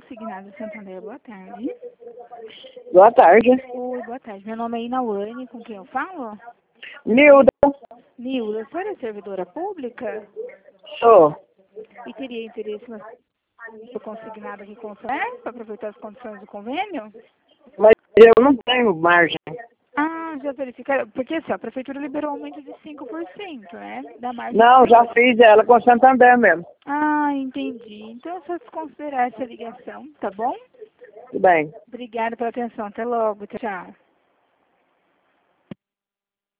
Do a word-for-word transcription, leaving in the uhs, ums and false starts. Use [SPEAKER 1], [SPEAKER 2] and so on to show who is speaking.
[SPEAKER 1] Consignado Santander, boa tarde.
[SPEAKER 2] Boa tarde.
[SPEAKER 1] Oi, boa tarde. Meu nome é Inawane, com quem eu falo?
[SPEAKER 2] Nilda.
[SPEAKER 1] Nilda, a senhora é servidora pública?
[SPEAKER 2] Sou.
[SPEAKER 1] E teria interesse na sua consignada aqui com o S E R para aproveitar as condições do convênio?
[SPEAKER 2] Mas eu não tenho margem.
[SPEAKER 1] Ah, já verificaram? Porque assim, a prefeitura liberou um aumento de cinco por cento, né? Da margem.
[SPEAKER 2] Não, já fiz ela com Santander mesmo.
[SPEAKER 1] Ah, entendi. Então é só desconsiderar essa ligação, tá bom?
[SPEAKER 2] Tudo bem.
[SPEAKER 1] Obrigada pela atenção. Até logo. Tchau.